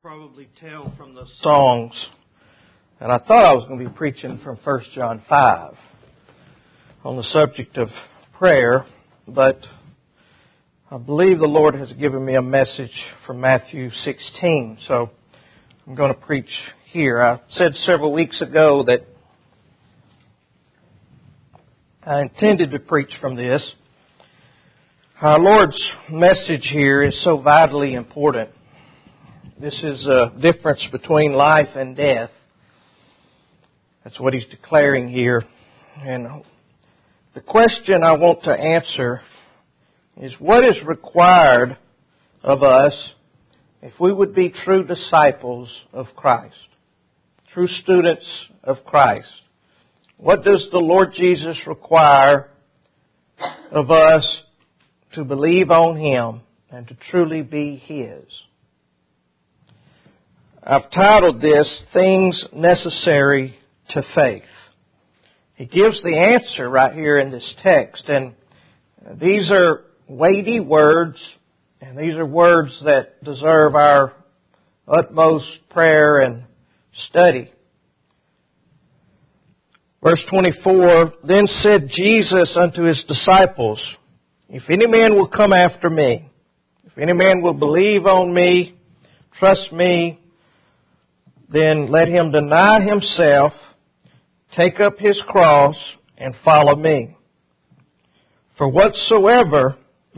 Probably tell from the songs, and I thought I was going to be preaching from 1 John 5 on the subject of prayer, but I believe the Lord has given me a message from Matthew 16, so I'm going to preach here. I said several weeks ago that I intended to preach from this. Our Lord's message here is so vitally important. This is a difference between life and death. That's what He's declaring here. And the question I want to answer is, what is required of us if we would be true disciples of Christ, true students of Christ? What does the Lord Jesus require of us to believe on Him and to truly be His? I've titled this, Things Necessary to Faith. He gives the answer right here in this text, and these are weighty words, and these are words that deserve our utmost prayer and study. Verse 24, Then said Jesus unto His disciples, If any man will come after me, if any man will believe on me, trust me, then let him deny himself, take up his cross, and follow me. For whosoever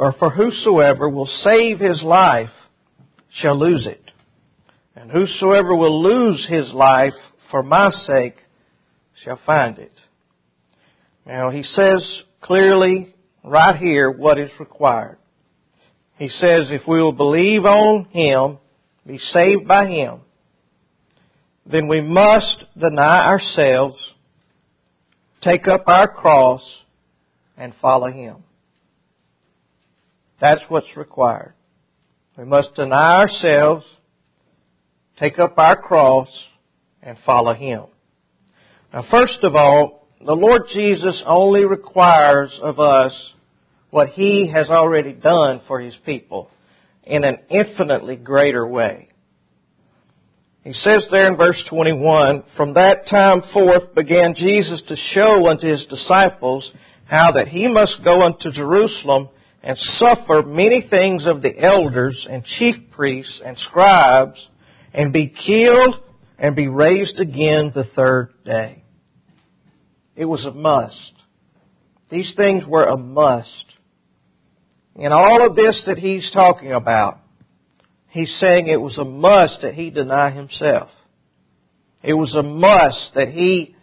will save his life shall lose it. And whosoever will lose his life for my sake shall find it. Now he says clearly right here what is required. He says if we will believe on Him, be saved by Him, then we must deny ourselves, take up our cross, and follow Him. That's what's required. We must deny ourselves, take up our cross, and follow Him. Now, first of all, the Lord Jesus only requires of us what He has already done for His people in an infinitely greater way. He says there in verse 21, From that time forth began Jesus to show unto His disciples how that He must go unto Jerusalem and suffer many things of the elders and chief priests and scribes, and be killed and be raised again the third day. It was a must. These things were a must. In all of this that He's talking about, He's saying it was a must that He deny Himself. It was a must that He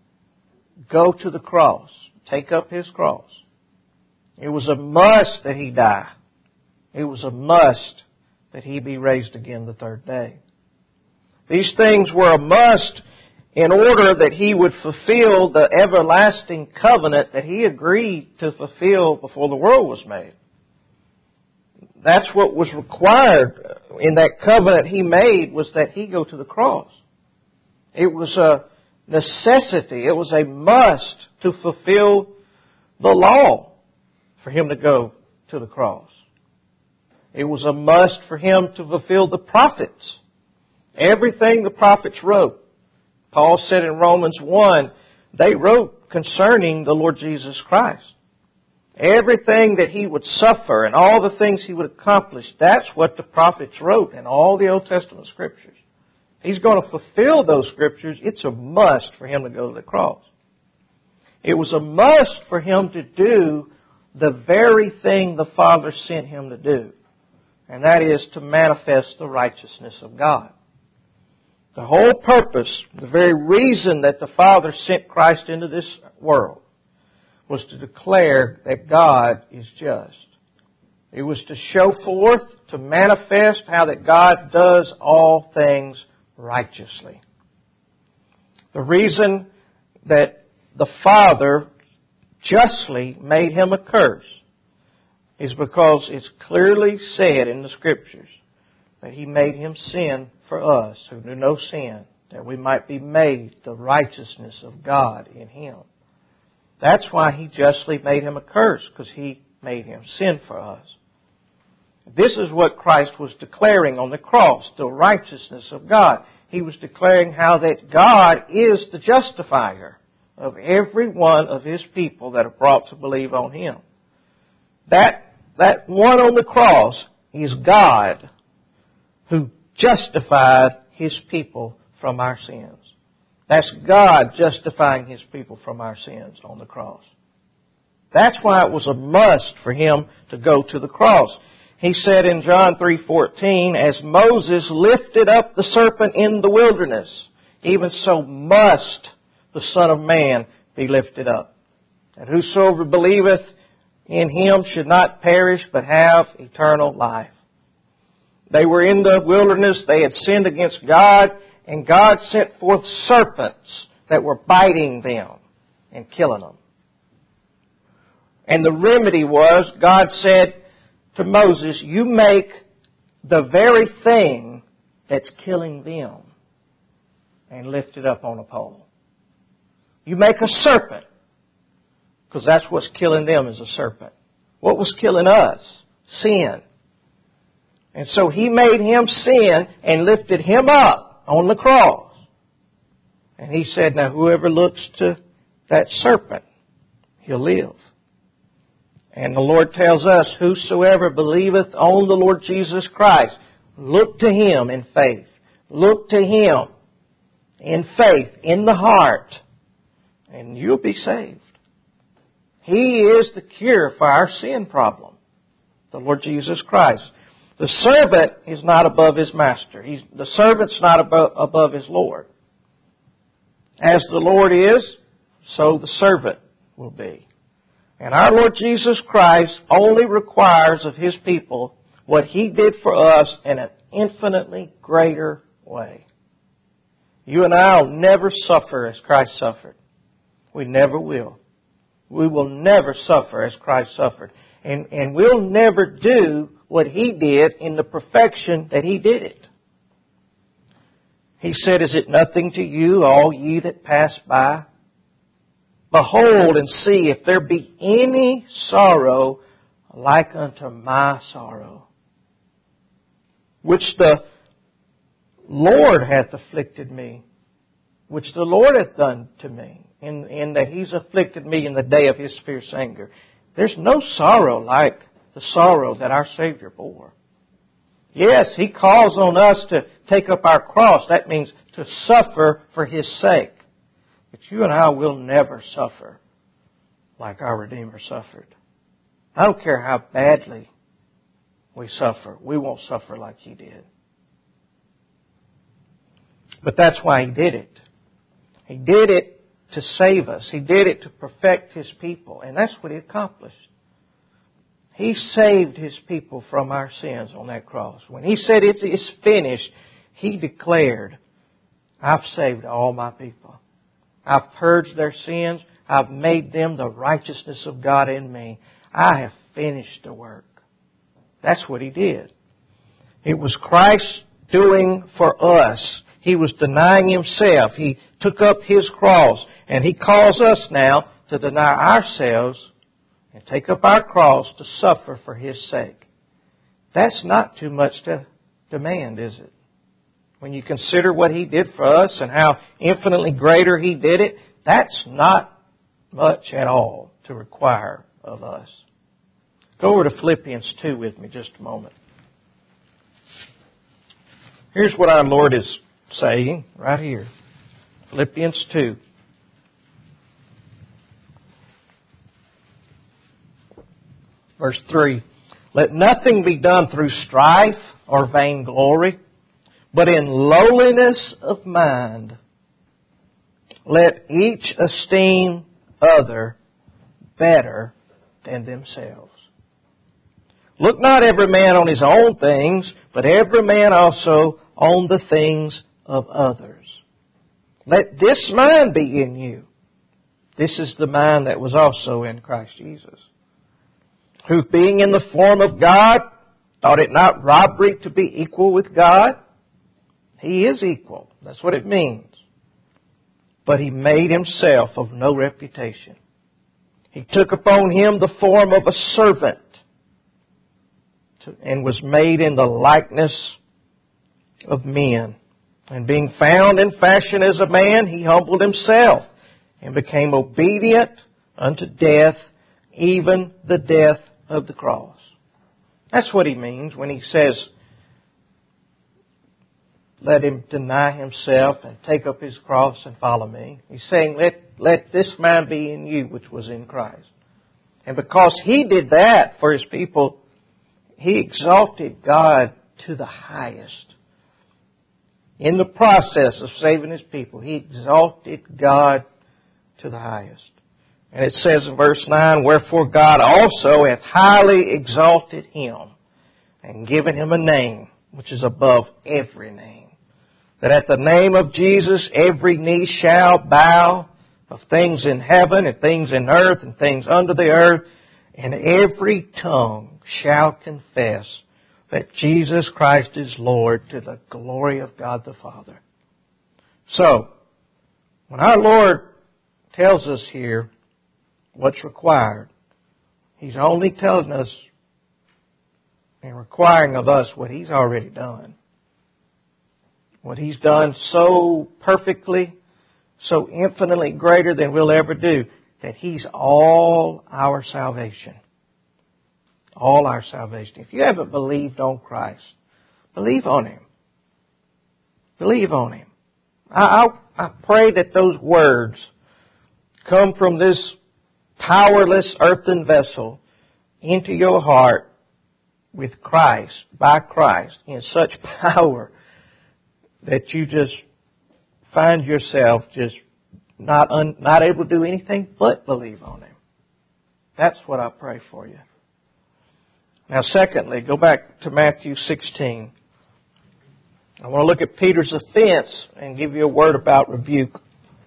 go to the cross, take up His cross. It was a must that He die. It was a must that He be raised again the third day. These things were a must in order that He would fulfill the everlasting covenant that He agreed to fulfill before the world was made. That's what was required in that covenant He made, was that He go to the cross. It was a necessity. It was a must to fulfill the law for Him to go to the cross. It was a must for Him to fulfill the prophets. Everything the prophets wrote. Paul said in Romans 1, they wrote concerning the Lord Jesus Christ. Everything that He would suffer and all the things He would accomplish, that's what the prophets wrote in all the Old Testament Scriptures. He's going to fulfill those Scriptures. It's a must for Him to go to the cross. It was a must for Him to do the very thing the Father sent Him to do, and that is to manifest the righteousness of God. The whole purpose, the very reason that the Father sent Christ into this world, was to declare that God is just. It was to show forth, to manifest how that God does all things righteously. The reason that the Father justly made Him a curse is because it's clearly said in the Scriptures that He made Him sin for us who knew no sin, that we might be made the righteousness of God in Him. That's why He justly made Him a curse, because He made Him sin for us. This is what Christ was declaring on the cross, the righteousness of God. He was declaring how that God is the justifier of every one of His people that are brought to believe on Him. That one on the cross is God who justified His people from our sins. That's God justifying His people from our sins on the cross. That's why it was a must for Him to go to the cross. He said in John 3:14, as Moses lifted up the serpent in the wilderness, even so must the Son of Man be lifted up. And whosoever believeth in Him should not perish, but have eternal life. They were in the wilderness, they had sinned against God, and God sent forth serpents that were biting them and killing them. And the remedy was, God said to Moses, you make the very thing that's killing them and lift it up on a pole. You make a serpent, because that's what's killing them is a serpent. What was killing us? Sin. And so He made Him sin and lifted Him up on the cross. And He said, now whoever looks to that serpent, he'll live. And the Lord tells us, whosoever believeth on the Lord Jesus Christ, look to Him in faith. Look to Him in faith, in the heart, and you'll be saved. He is the cure for our sin problem, the Lord Jesus Christ. The servant is not above his master. The servant's not above his Lord. As the Lord is, so the servant will be. And our Lord Jesus Christ only requires of His people what He did for us in an infinitely greater way. You and I will never suffer as Christ suffered. We never will. We will never suffer as Christ suffered. And we'll never do what He did in the perfection that He did it. He said, is it nothing to you, all ye that pass by? Behold and see if there be any sorrow like unto my sorrow, which the Lord hath afflicted me, which the Lord hath done to me, in that He's afflicted me in the day of His fierce anger. There's no sorrow like the sorrow that our Savior bore. Yes, He calls on us to take up our cross. That means to suffer for His sake. But you and I will never suffer like our Redeemer suffered. I don't care how badly we suffer. We won't suffer like He did. But that's why He did it. He did it to save us. He did it to perfect His people. And that's what He accomplished. He saved His people from our sins on that cross. When He said it is finished, He declared, I've saved all my people. I've purged their sins. I've made them the righteousness of God in me. I have finished the work. That's what He did. It was Christ doing for us. He was denying Himself. He took up His cross. And He calls us now to deny ourselves and take up our cross to suffer for His sake. That's not too much to demand, is it? When you consider what He did for us and how infinitely greater He did it, that's not much at all to require of us. Go over to Philippians 2 with me just a moment. Here's what our Lord is saying right here. Philippians 2. Verse 3. Let nothing be done through strife or vainglory, but in lowliness of mind, let each esteem other better than themselves. Look not every man on his own things, but every man also on the things of others. Let this mind be in you. This is the mind that was also in Christ Jesus, who being in the form of God, thought it not robbery to be equal with God. He is equal. That's what it means. But He made Himself of no reputation. He took upon Him the form of a servant and was made in the likeness of men. And being found in fashion as a man, he humbled himself and became obedient unto death, even the death of the cross. That's what he means when he says, let him deny himself and take up his cross and follow me. He's saying, let this mind be in you which was in Christ. And because he did that for his people, he exalted God to the highest. In the process of saving his people, he exalted God to the highest. And it says in verse 9, wherefore God also hath highly exalted him and given him a name which is above every name, that at the name of Jesus every knee shall bow, of things in heaven and things in earth and things under the earth, and every tongue shall confess that Jesus Christ is Lord, to the glory of God the Father. So, when our Lord tells us here what's required, He's only telling us and requiring of us what He's already done. What He's done so perfectly, so infinitely greater than we'll ever do, that He's all our salvation. All our salvation. If you haven't believed on Christ, believe on Him. Believe on Him. I pray that those words come from this powerless earthen vessel into your heart with Christ, by Christ, in such power that you just find yourself just not able to do anything but believe on Him. That's what I pray for you. Now, secondly, go back to Matthew 16. I want to look at Peter's offense and give you a word about rebuke.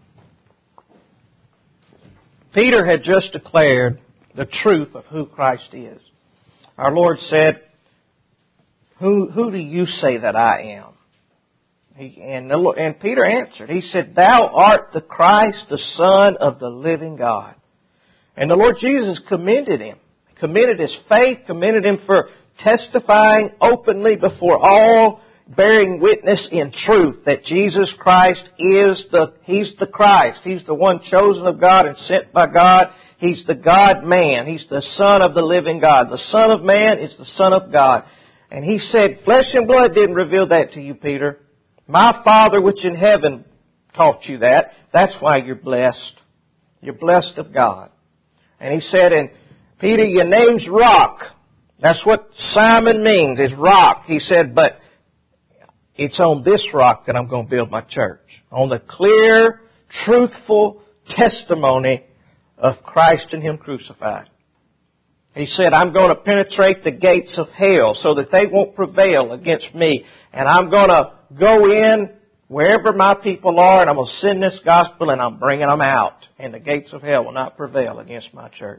Peter had just declared the truth of who Christ is. Our Lord said, Who do you say that I am? And Peter answered. He said, Thou art the Christ, the Son of the living God. And the Lord Jesus commended him. Commended his faith, commended him for testifying openly before all, bearing witness in truth that Jesus Christ He's the Christ. He's the one chosen of God and sent by God. He's the God-man. He's the Son of the living God. The Son of Man is the Son of God. And he said, flesh and blood didn't reveal that to you, Peter. My Father which in heaven taught you that. That's why you're blessed. You're blessed of God. And he said, and Peter, your name's Rock. That's what Simon means, is rock. He said, but it's on this rock that I'm going to build my church. On the clear, truthful testimony of Christ and Him crucified. He said, I'm going to penetrate the gates of hell so that they won't prevail against me. And I'm going to go in wherever my people are and I'm going to send this gospel and I'm bringing them out. And the gates of hell will not prevail against my church.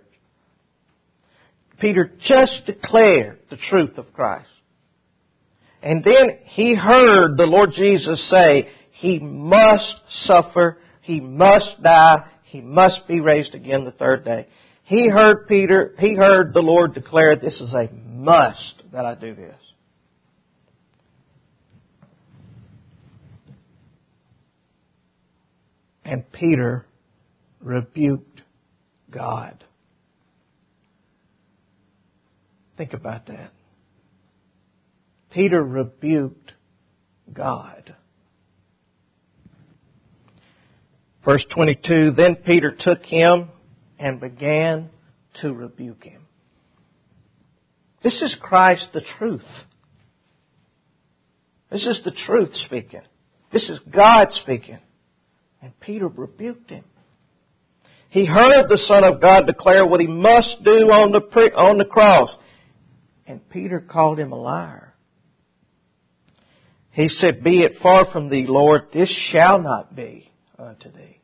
Peter just declared the truth of Christ. And then he heard the Lord Jesus say, He must suffer, He must die, He must be raised again the third day. He heard the Lord declare, this is a must that I do this. And Peter rebuked God. Think about that. Peter rebuked God. Verse 22, then Peter took him and began to rebuke him. This is Christ the truth. This is the truth speaking. This is God speaking. And Peter rebuked him. He heard the Son of God declare what He must do on the cross. And Peter called him a liar. He said, be it far from thee, Lord, this shall not be unto thee.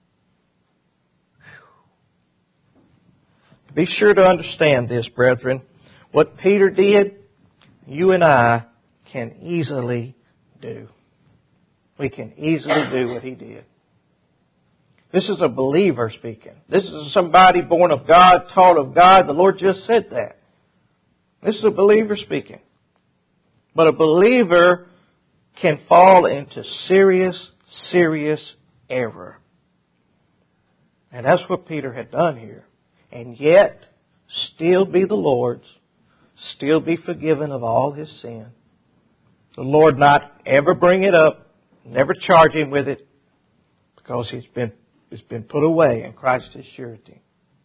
Be sure to understand this, brethren. What Peter did, you and I can easily do. We can easily do what he did. This is a believer speaking. This is somebody born of God, taught of God. The Lord just said that. This is a believer speaking. But a believer can fall into serious, serious error. And that's what Peter had done here. And yet, still be the Lord's, still be forgiven of all his sin. The Lord not ever bring it up, never charge him with it, because it's been put away in Christ's surety.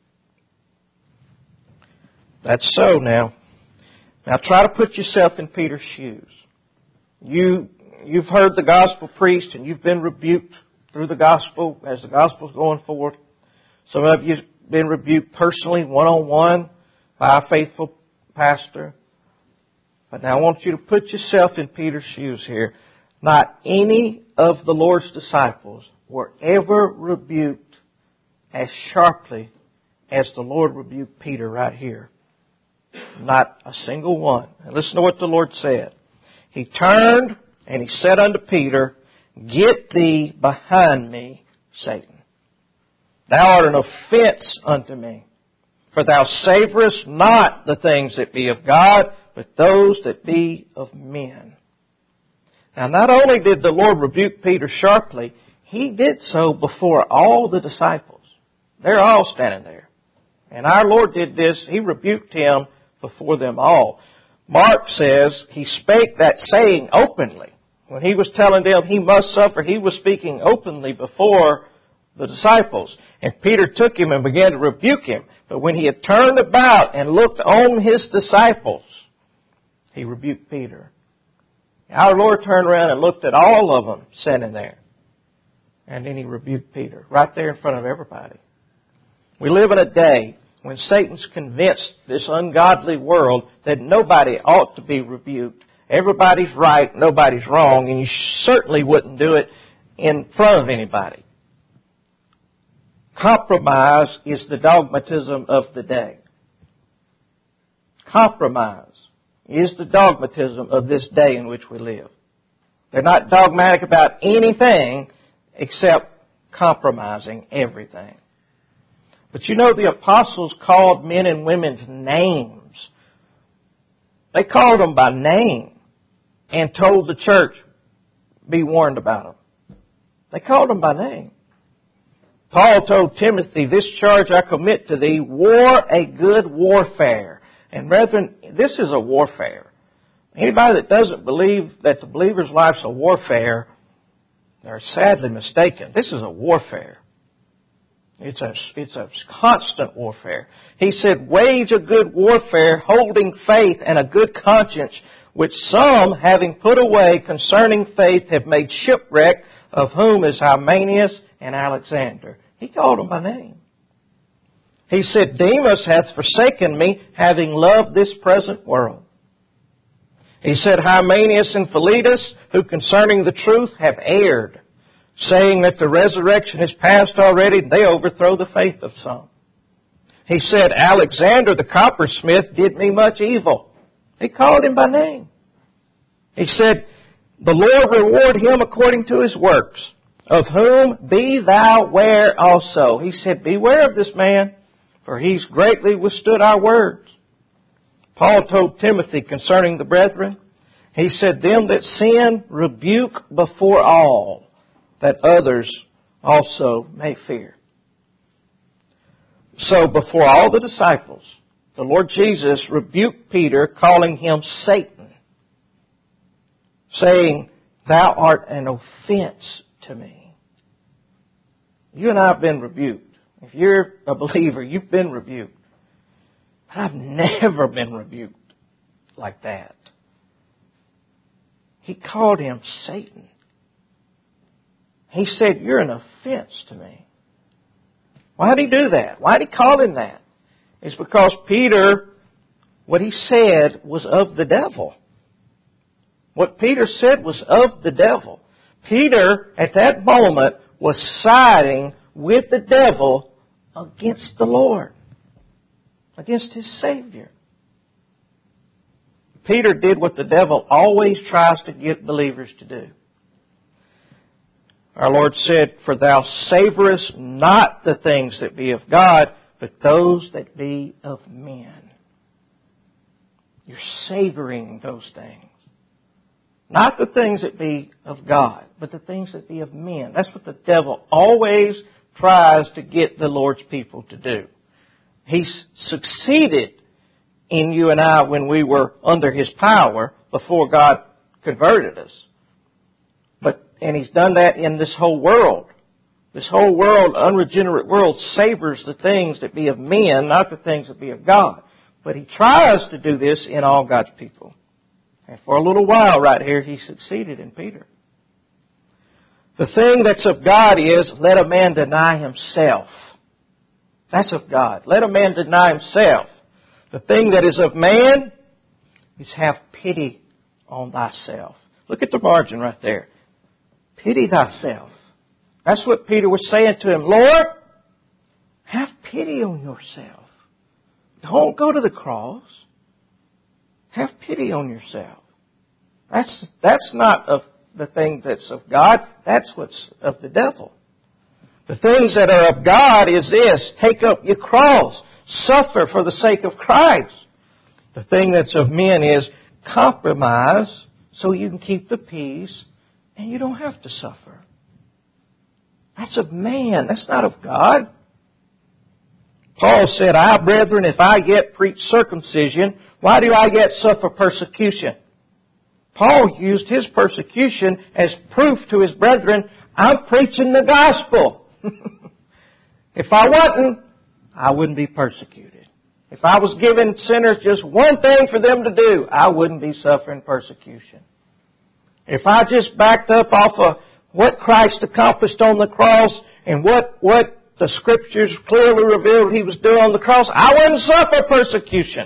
That's so now. Now try to put yourself in Peter's shoes. You've heard the gospel preached and you've been rebuked through the gospel as the gospel's going forward. Some of you have been rebuked personally, one-on-one, by a faithful pastor. But now I want you to put yourself in Peter's shoes here. Not any of the Lord's disciples were ever rebuked as sharply as the Lord rebuked Peter right here. Not a single one. And listen to what the Lord said. He turned and he said unto Peter, Get thee behind me, Satan. Thou art an offense unto me. For thou savorest not the things that be of God, but those that be of men. Now not only did the Lord rebuke Peter sharply, He did so before all the disciples. They're all standing there. And our Lord did this. He rebuked him before them all. Mark says He spake that saying openly. When He was telling them He must suffer, He was speaking openly before the disciples. And Peter took him and began to rebuke him. But when he had turned about and looked on His disciples, He rebuked Peter. Our Lord turned around and looked at all of them standing there. And then He rebuked Peter right there in front of everybody. We live in a day when Satan's convinced this ungodly world that nobody ought to be rebuked. Everybody's right, nobody's wrong, and you certainly wouldn't do it in front of anybody. Compromise is the dogmatism of the day. Compromise is the dogmatism of this day in which we live. They're not dogmatic about anything except compromising everything. But you know, the apostles called men and women's names. They called them by name and told the church, be warned about them. They called them by name. Paul told Timothy, this charge I commit to thee, war a good warfare. And brethren, this is a warfare. Anybody that doesn't believe that the believer's life's a warfare, they're sadly mistaken. This is a warfare. It's a constant warfare. He said, wage a good warfare, holding faith and a good conscience, which some, having put away concerning faith, have made shipwreck, of whom is Hymenaeus and Alexander. He called them by name. He said, Demas hath forsaken me, having loved this present world. He said, Hymenaeus and Philetus, who concerning the truth have erred, saying that the resurrection is past already, they overthrow the faith of some. He said, Alexander the coppersmith did me much evil. He called him by name. He said, the Lord reward him according to his works, of whom be thou ware also. He said, beware of this man, for he's greatly withstood our words. Paul told Timothy concerning the brethren, he said, them that sin rebuke before all, that others also may fear. So before all the disciples, the Lord Jesus rebuked Peter, calling him Satan, saying, thou art an offense to me. You and I have been rebuked. If you're a believer, you've been rebuked. But I've never been rebuked like that. He called him Satan. He said, you're an offense to me. Why did he do that? Why did he call him that? It's because Peter, what he said was of the devil. What Peter said was of the devil. Peter, at that moment, was siding with the devil against the Lord, against his Savior. Peter did what the devil always tries to get believers to do. Our Lord said, for thou savorest not the things that be of God, but those that be of men. You're savoring those things. Not the things that be of God, but the things that be of men. That's what the devil always tries to get the Lord's people to do. He's succeeded in you and I when we were under His power before God converted us. And He's done that in this whole world. This whole world, unregenerate world, savors the things that be of men, not the things that be of God. But he tries to do this in all God's people. And for a little while right here, he succeeded in Peter. The thing that's of God is, let a man deny himself. That's of God. Let a man deny himself. The thing that is of man is have pity on thyself. Look at the margin right there. Pity thyself. That's what Peter was saying to him. Lord, have pity on yourself. Don't go to the cross. Have pity on yourself. That's not of the thing that's of God. That's what's of the devil. The things that are of God is this. Take up your cross. Suffer for the sake of Christ. The thing that's of men is compromise so you can keep the peace and you don't have to suffer. That's of man. That's not of God. Paul said, I, brethren, if I yet preach circumcision, why do I yet suffer persecution? Paul used his persecution as proof to his brethren, I'm preaching the gospel. If I wasn't, I wouldn't be persecuted. If I was giving sinners just one thing for them to do, I wouldn't be suffering persecution. If I just backed up off of what Christ accomplished on the cross and what the Scriptures clearly revealed He was doing on the cross, I wouldn't suffer persecution.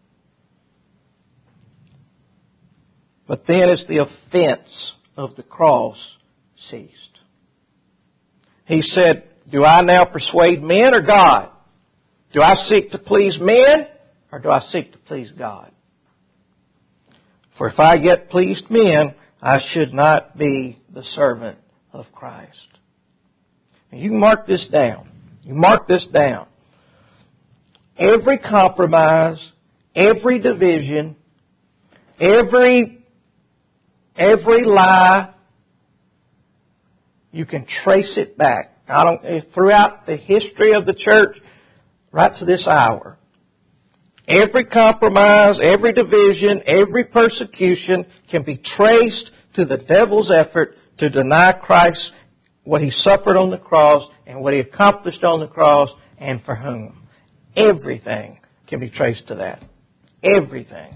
But then as the offense of the cross ceased. He said, do I now persuade men or God? Do I seek to please men or do I seek to please God? For if I yet pleased men, I should not be the servant of Christ. And you can mark this down. You mark this down. Every compromise, every division, every lie, you can trace it back. Throughout the history of the church, right to this hour. Every compromise, every division, every persecution can be traced to the devil's effort to deny Christ what He suffered on the cross and what He accomplished on the cross and for whom. Everything can be traced to that. Everything.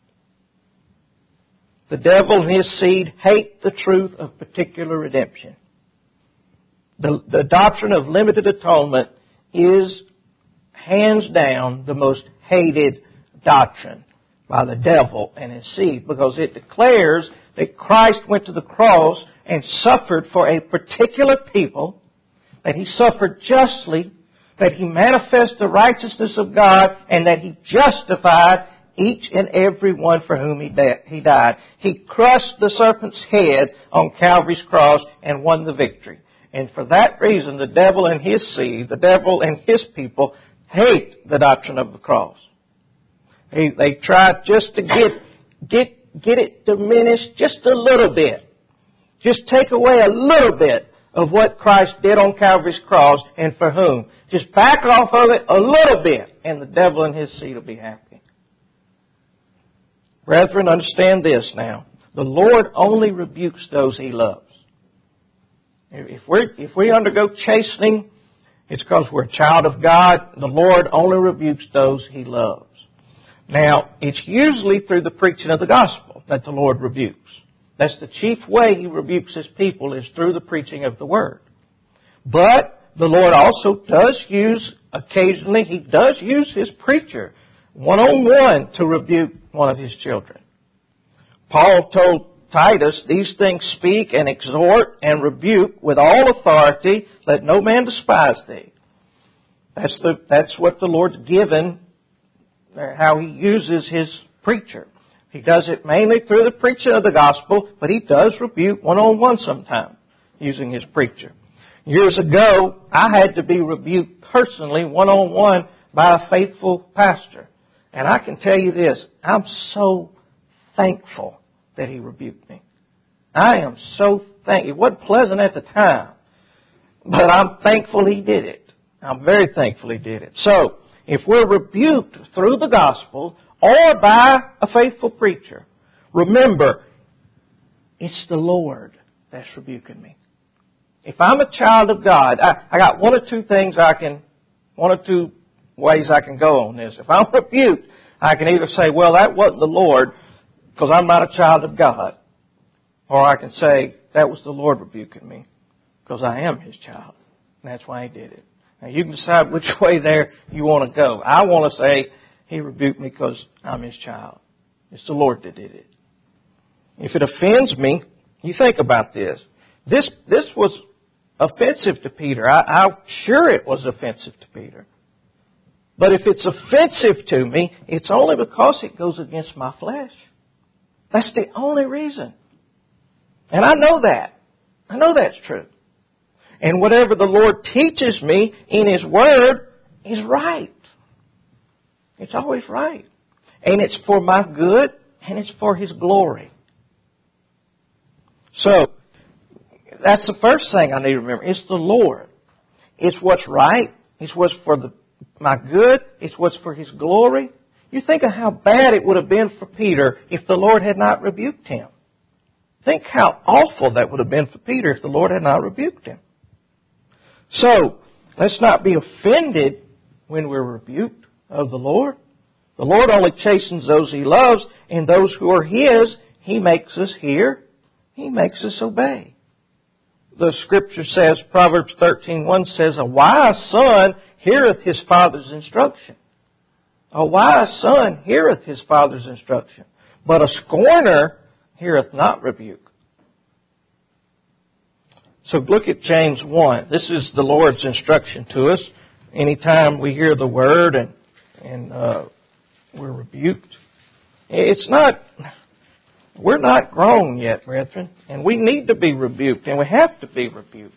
The devil and his seed hate the truth of particular redemption. The doctrine of limited atonement is hands down the most hated doctrine by the devil and his seed because it declares that Christ went to the cross and suffered for a particular people, that He suffered justly, that He manifested the righteousness of God, and that He justified each and every one for whom He died. He crushed the serpent's head on Calvary's cross and won the victory. And for that reason, the devil and his seed, the devil and his people, hate the doctrine of the cross. They try just to get it diminished just a little bit. Just take away a little bit of what Christ did on Calvary's cross and for whom. Just back off of it a little bit and the devil and his seed will be happy. Brethren, understand this now. The Lord only rebukes those He loves. If we undergo chastening, it's because we're a child of God. The Lord only rebukes those He loves. Now, it's usually through the preaching of the gospel that the Lord rebukes. That's the chief way He rebukes His people is through the preaching of the Word. But the Lord also does use, occasionally, He does use His preacher one-on-one to rebuke one of His children. Paul told Titus, these things speak and exhort and rebuke with all authority. Let no man despise thee. That's what the Lord's given, how He uses His preacher. He does it mainly through the preaching of the gospel, but He does rebuke one-on-one sometimes using His preacher. Years ago, I had to be rebuked personally one-on-one by a faithful pastor. And I can tell you this, I'm so thankful that he rebuked me. I am so thankful. It wasn't pleasant at the time, but I'm thankful he did it. I'm very thankful he did it. So, if we're rebuked through the gospel or by a faithful preacher, remember, it's the Lord that's rebuking me. If I'm a child of God, I got one or two ways I can go on this. If I'm rebuked, I can either say, well, that wasn't the Lord because I'm not a child of God. Or I can say, that was the Lord rebuking me because I am His child. And that's why He did it. Now you can decide which way there you want to go. I want to say, He rebuked me because I'm His child. It's the Lord that did it. If it offends me, you think about this. This was offensive to Peter. I'm sure it was offensive to Peter. But if it's offensive to me, it's only because it goes against my flesh. That's the only reason. And I know that. I know that's true. And whatever the Lord teaches me in His Word is right. It's always right. And it's for my good and it's for His glory. So, that's the first thing I need to remember. It's the Lord. It's what's right. It's what's for my good. It's what's for His glory. You think of how bad it would have been for Peter if the Lord had not rebuked him. Think how awful that would have been for Peter if the Lord had not rebuked him. So, let's not be offended when we're rebuked of the Lord. The Lord only chastens those He loves, and those who are His, He makes us hear. He makes us obey. The Scripture says, Proverbs 13:1 says, a wise son heareth his father's instruction. A wise son heareth his father's instruction. But a scorner heareth not rebuke. So look at James 1. This is the Lord's instruction to us. Anytime we hear the Word and we're rebuked. We're not grown yet, brethren, and we need to be rebuked, and we have to be rebuked.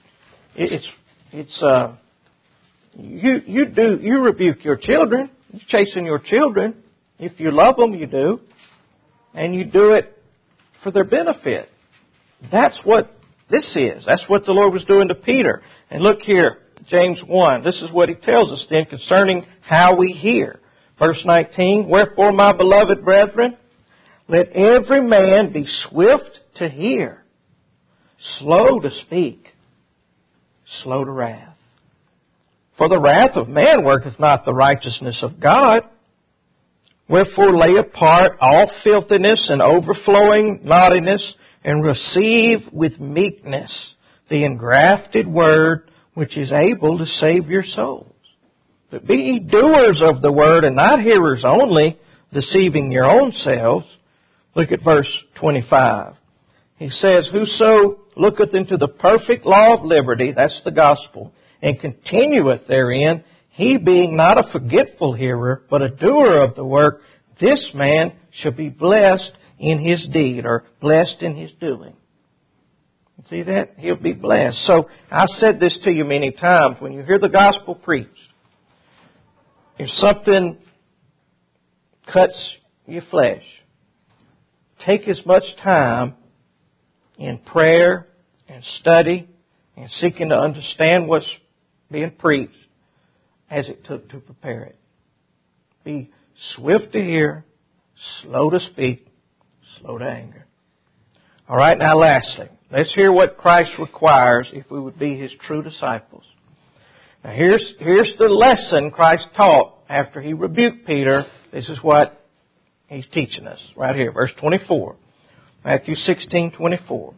You rebuke your children. You're chasing your children. If you love them, you do. And you do it for their benefit. That's what this is. That's what the Lord was doing to Peter. And look here, James 1. This is what He tells us then concerning how we hear. Verse 19, wherefore, my beloved brethren, let every man be swift to hear, slow to speak, slow to wrath. For the wrath of man worketh not the righteousness of God. Wherefore lay apart all filthiness and overflowing naughtiness, and receive with meekness the engrafted word, which is able to save your souls. But be ye doers of the word, and not hearers only, deceiving your own selves. Look at verse 25. He says, whoso looketh into the perfect law of liberty, that's the gospel, and continueth therein, he being not a forgetful hearer, but a doer of the work, this man shall be blessed in his deed, or blessed in his doing. See that? He'll be blessed. So, I said this to you many times. When you hear the gospel preached, if something cuts your flesh, take as much time in prayer and study and seeking to understand what's being preached as it took to prepare it. Be swift to hear, slow to speak, slow to anger. All right, now lastly, let's hear what Christ requires if we would be His true disciples. Now here's the lesson Christ taught after He rebuked Peter. This is what He's teaching us right here, verse 24. Matthew 16:24.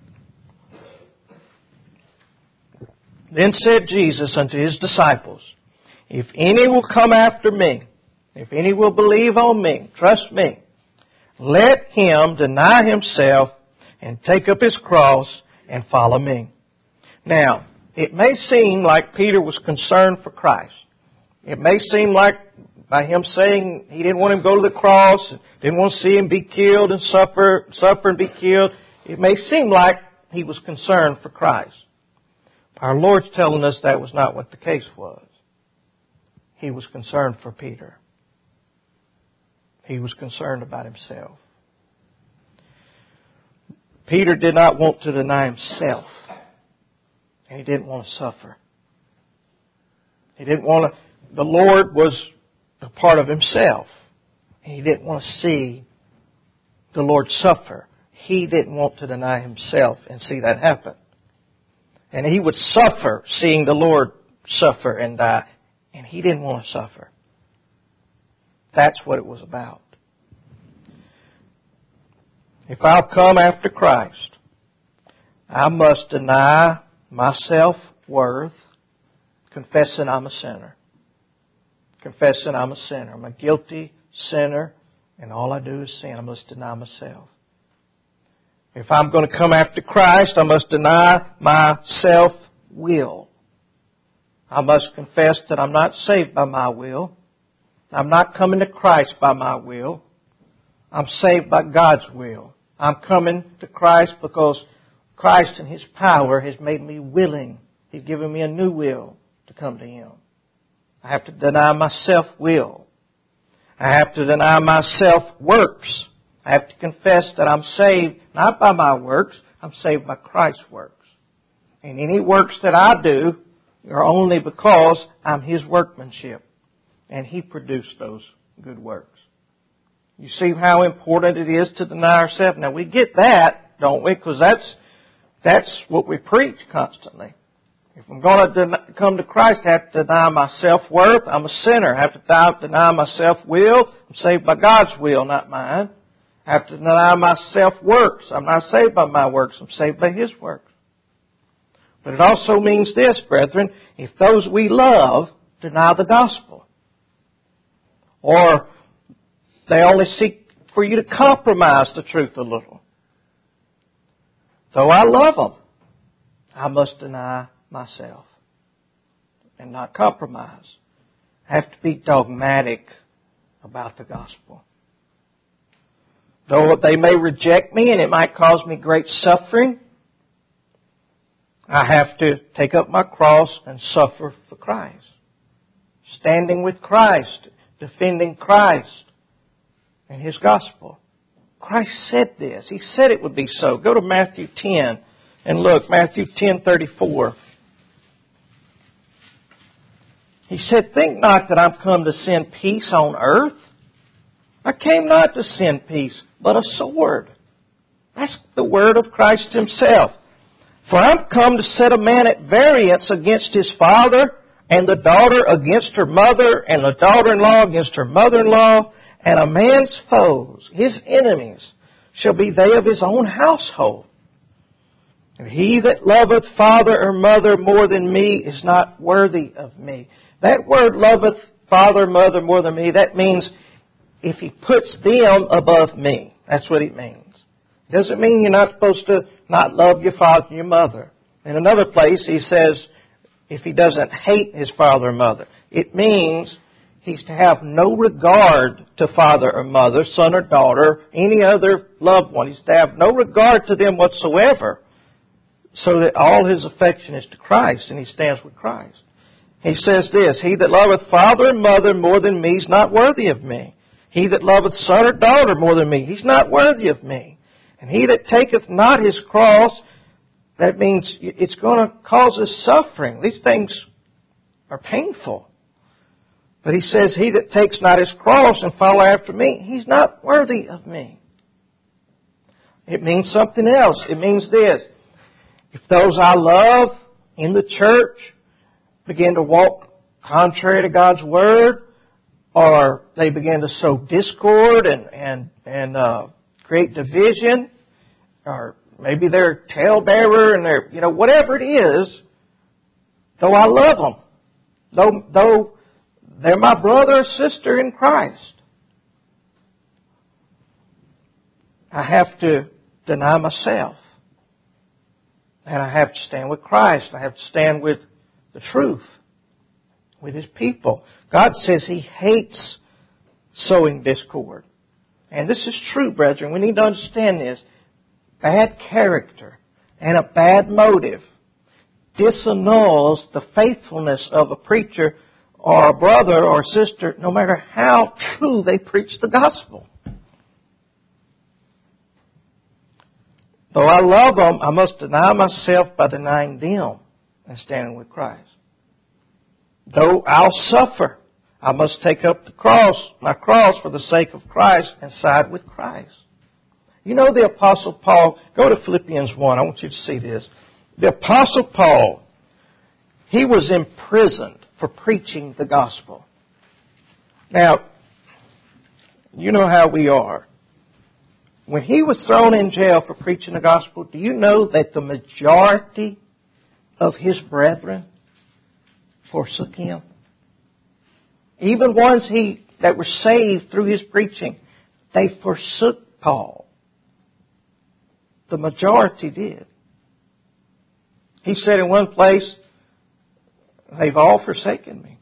Then said Jesus unto His disciples, if any will come after me, if any will believe on me, trust me, let him deny himself and take up his cross and follow me. Now, it may seem like Peter was concerned for Christ. It may seem like by him saying he didn't want him to go to the cross, didn't want to see him be killed and suffer and be killed, it may seem like he was concerned for Christ. Our Lord's telling us that was not what the case was. He was concerned for Peter. He was concerned about himself. Peter did not want to deny himself. And he didn't want to suffer. He didn't want to... The Lord was a part of himself. And he didn't want to see the Lord suffer. He didn't want to deny himself and see that happen. And he would suffer seeing the Lord suffer and die. And he didn't want to suffer. That's what it was about. If I'll come after Christ, I must deny my self-worth, confessing I'm a sinner. Confessing I'm a sinner. I'm a guilty sinner, and all I do is sin. I must deny myself. If I'm going to come after Christ, I must deny my self-will. I must confess that I'm not saved by my will. I'm not coming to Christ by my will. I'm saved by God's will. I'm coming to Christ because Christ in His power has made me willing. He's given me a new will to come to Him. I have to deny my self-will. I have to deny my self-works. I have to confess that I'm saved not by my works, I'm saved by Christ's works. And any works that I do are only because I'm His workmanship. And He produced those good works. You see how important it is to deny ourselves. Now we get that, don't we? Because that's what we preach constantly. If I'm going to come to Christ, I have to deny my self-worth. I'm a sinner. I have to deny my self-will. I'm saved by God's will, not mine. I have to deny my self-works. I'm not saved by my works. I'm saved by His works. But it also means this, brethren, if those we love deny the gospel, or they only seek for you to compromise the truth a little. Though I love them, I must deny myself and not compromise. I have to be dogmatic about the gospel. Though they may reject me and it might cause me great suffering, I have to take up my cross and suffer for Christ. Standing with Christ, defending Christ and His gospel. Christ said this. He said it would be so. Go to Matthew 10 and look. Matthew 10:34. He said, "Think not that I'm come to send peace on earth. I came not to send peace, but a sword." That's the word of Christ Himself. "For I'm come to set a man at variance against his father, and the daughter against her mother, and the daughter-in-law against her mother-in-law, and a man's foes, his enemies, shall be they of his own household. And he that loveth father or mother more than me is not worthy of me." That word, loveth father, mother more than me, that means if he puts them above me. That's what it means. It doesn't mean you're not supposed to not love your father and your mother. In another place, he says, if he doesn't hate his father or mother. It means he's to have no regard to father or mother, son or daughter, any other loved one. He's to have no regard to them whatsoever, so that all his affection is to Christ and he stands with Christ. He says this, "He that loveth father and mother more than me is not worthy of me. He that loveth son or daughter more than me, he's not worthy of me. And he that taketh not his cross," that means it's going to cause us suffering. These things are painful. But he says, "He that takes not his cross and follow after me, he's not worthy of me." It means something else. It means this. If those I love in the church begin to walk contrary to God's Word, or they begin to sow discord and create division, or maybe they're a talebearer and they're, whatever it is, though I love them, though they're my brother or sister in Christ, I have to deny myself. And I have to stand with Christ. I have to stand with the truth, with His people. God says He hates sowing discord. And this is true, brethren. We need to understand this. Bad character and a bad motive disannuls the faithfulness of a preacher or a brother or a sister, no matter how true they preach the gospel. Though I love them, I must deny myself by denying them and standing with Christ. Though I'll suffer, I must take up my cross for the sake of Christ and side with Christ. You know the Apostle Paul, go to Philippians 1, I want you to see this. The Apostle Paul, he was imprisoned for preaching the gospel. Now, you know how we are. When he was thrown in jail for preaching the gospel, do you know that the majority of his brethren forsook him? Even ones that were saved through his preaching, they forsook Paul. The majority did. He said in one place, they've all forsaken me.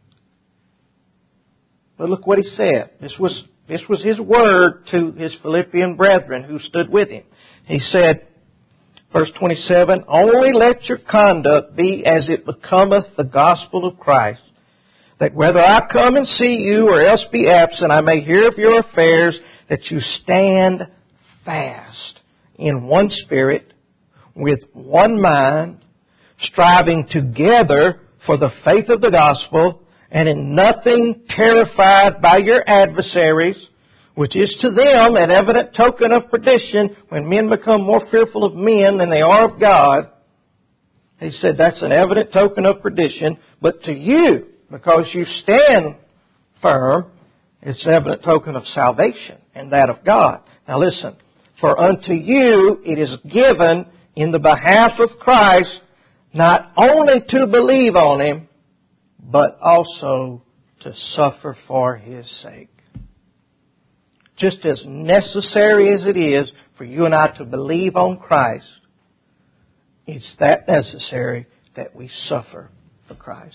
But look what he said. This was his word to his Philippian brethren who stood with him. He said, verse 27, only let your conduct be as it becometh the gospel of Christ, that whether I come and see you or else be absent, I may hear of your affairs, that you stand fast in one spirit, with one mind, striving together for the faith of the gospel, and in nothing terrified by your adversaries, which is to them an evident token of perdition, when men become more fearful of men than they are of God. He said that's an evident token of perdition, but to you, because you stand firm, it's an evident token of salvation, and that of God. Now listen, for unto you it is given in the behalf of Christ not only to believe on Him, but also to suffer for His sake. Just as necessary as it is for you and I to believe on Christ, it's that necessary that we suffer for Christ.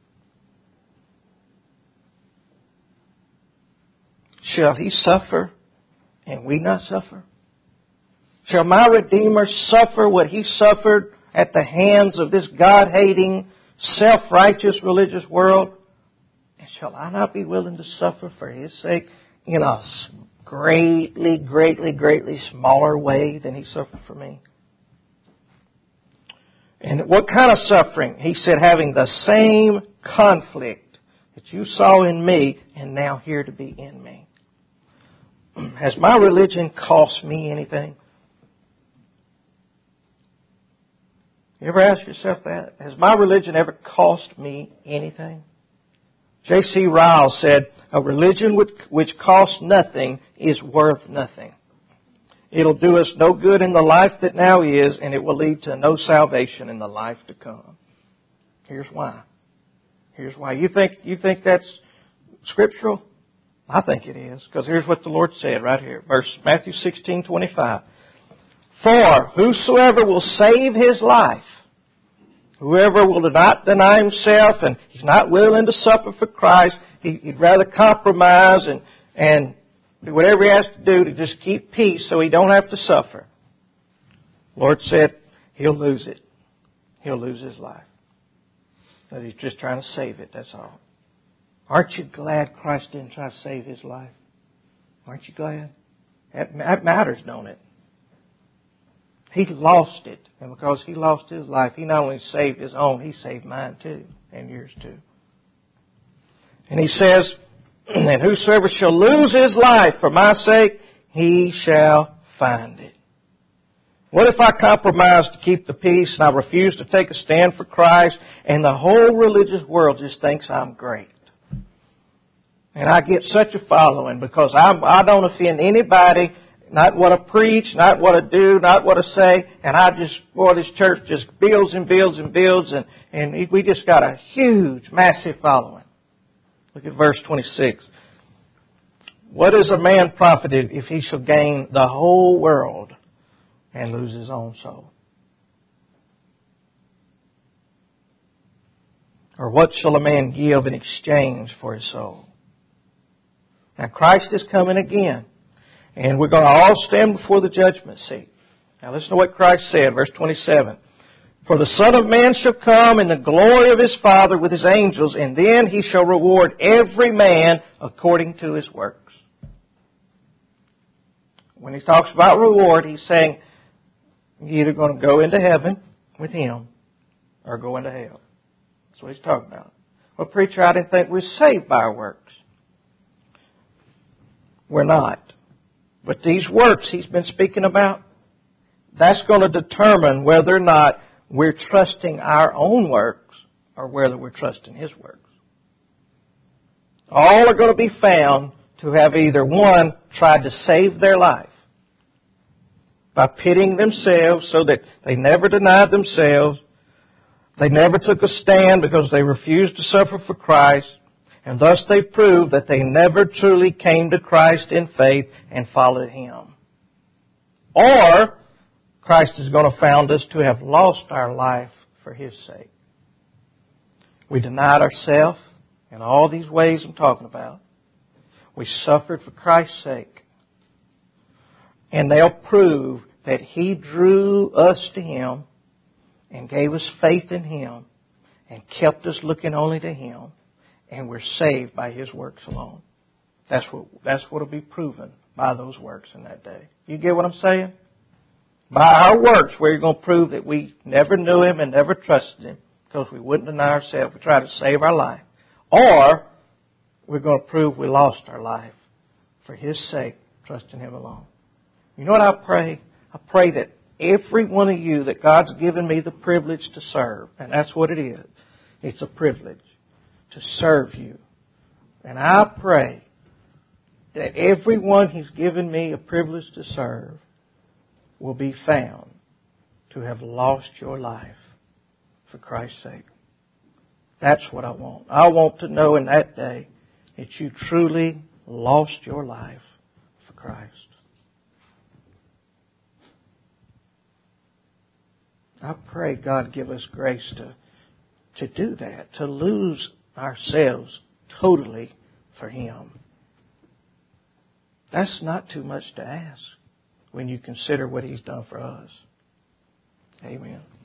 Shall He suffer and we not suffer? Shall my Redeemer suffer what He suffered at the hands of this God-hating, self-righteous religious world? And shall I not be willing to suffer for His sake in a greatly, greatly, greatly smaller way than He suffered for me? And what kind of suffering? He said, having the same conflict that you saw in me and now here to be in me. Has my religion cost me anything? You ever ask yourself that? Has my religion ever cost me anything? J.C. Ryle said, a religion which costs nothing is worth nothing. It'll do us no good in the life that now is, and it will lead to no salvation in the life to come. Here's why. Here's why. You think that's scriptural? I think it is, because here's what the Lord said right here. Matthew 16:25. For whosoever will save his life, whoever will not deny himself and he's not willing to suffer for Christ, he'd rather compromise and do whatever he has to do to just keep peace so he don't have to suffer. The Lord said he'll lose it. He'll lose his life. That he's just trying to save it, that's all. Aren't you glad Christ didn't try to save his life? Aren't you glad? That matters, don't it? He lost it. And because he lost his life, he not only saved his own, he saved mine too. And yours too. And he says, and whosoever shall lose his life for my sake, he shall find it. What if I compromise to keep the peace and I refuse to take a stand for Christ and the whole religious world just thinks I'm great? And I get such a following because I don't offend anybody, not what I preach, not what I do, not what I say, and this church just builds and builds and builds, and we just got a huge, massive following. Look at verse 26. What is a man profited if he shall gain the whole world and lose his own soul? Or what shall a man give in exchange for his soul? Now Christ is coming again. And we're going to all stand before the judgment seat. Now listen to what Christ said, verse 27. For the Son of Man shall come in the glory of His Father with His angels, and then He shall reward every man according to his works. When He talks about reward, He's saying you're either going to go into heaven with Him or go into hell. That's what He's talking about. Well, preacher, I didn't think we were saved by our works. We're not. But these works He's been speaking about, that's going to determine whether or not we're trusting our own works or whether we're trusting His works. All are going to be found to have either, one, tried to save their life by pitting themselves so that they never denied themselves, they never took a stand because they refused to suffer for Christ, and thus they proved that they never truly came to Christ in faith and followed Him. Or Christ is going to found us to have lost our life for His sake. We denied ourselves in all these ways I'm talking about. We suffered for Christ's sake. And they'll prove that He drew us to Him and gave us faith in Him and kept us looking only to Him, and we're saved by His works alone. That's what will be proven by those works in that day. You get what I'm saying? By our works, we're going to prove that we never knew Him and never trusted Him because we wouldn't deny ourselves. We tried to save our life. Or we're going to prove we lost our life for His sake, trusting Him alone. You know what I pray? I pray that every one of you that God's given me the privilege to serve, and that's what it is. It's a privilege to serve you. And I pray that everyone He's given me a privilege to serve will be found to have lost your life for Christ's sake. That's what I want. I want to know in that day that you truly lost your life for Christ. I pray God give us grace to do that, to lose ourselves totally for Him. That's not too much to ask when you consider what He's done for us. Amen.